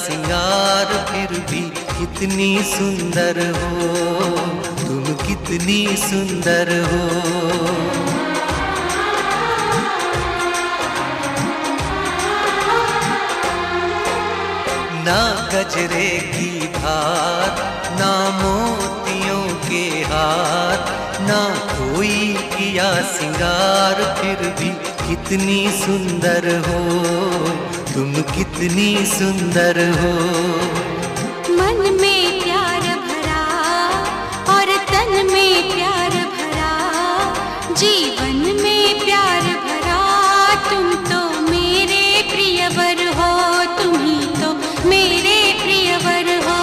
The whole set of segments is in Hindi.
सिंगार, फिर भी कितनी सुंदर हो तुम, कितनी सुंदर हो। ना गजरे की धार, ना मोतियों के हार, ना कोई किया सिंगार, फिर भी कितनी सुंदर हो तुम, कितनी सुंदर हो। मन में प्यार भरा और तन में प्यार भरा, जीवन में प्यार भरा, तुम तो मेरे प्रियवर हो, तुम ही तो मेरे प्रियवर हो।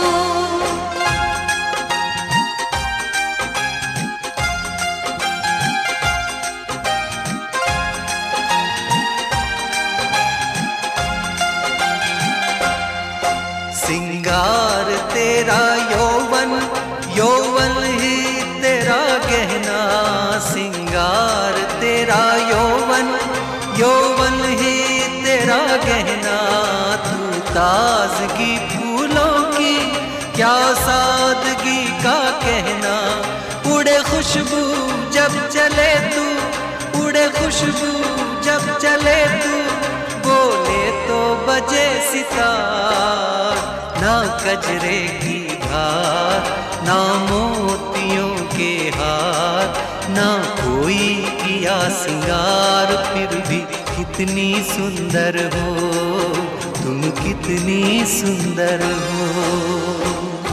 सिंगार तेरा यौवन, यौवन ही तेरा गहना, सिंगार तेरा यौवन, यौवन ही तेरा गहना। तू ताजगी फूलों की, क्या सादगी का कहना। उड़े खुशबू जब चले तू, उड़े खुशबू जब चले तू, बोले तो बजे सितार। ना गजरे की धार, ना मोतियों के हार, ना कोई किया सिंगार, फिर भी कितनी सुंदर हो तुम, कितनी सुंदर हो।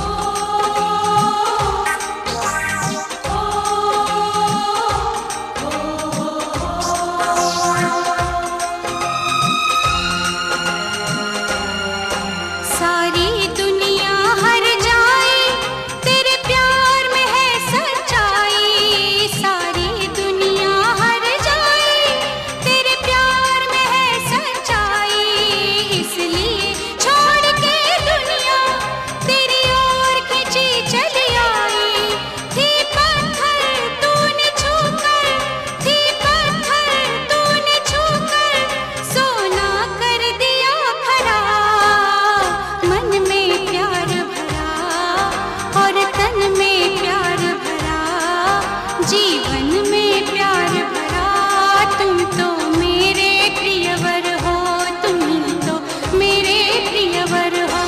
जीवन में प्यार भरा, तुम तो मेरे प्रियवर हो, तुम ही तो मेरे प्रियवर हो।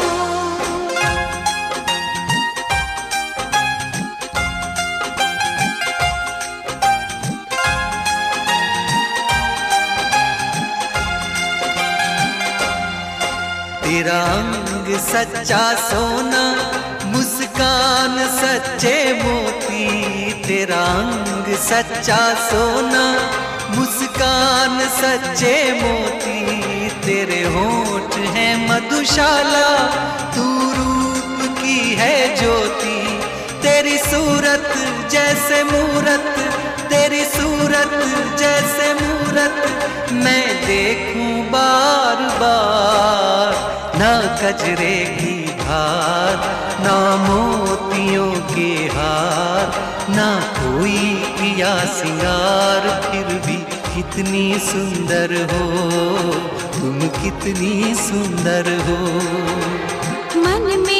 तेरा अंग सच्चा सोना, मुस्कान सच्चे मोती, तेरा अंग सच्चा सोना, मुस्कान सच्चे मोती। तेरे होंठ हैं मधुशाला, तू रूप की है ज्योति। तेरी सूरत जैसे मूरत, तेरी सूरत जैसे मूरत, मैं देखूं बार बार। ना गजरे की धार, ना मोतियों के हार, ना कोई किया सिंगार, फिर भी कितनी सुंदर हो तुम, कितनी सुंदर हो। मन में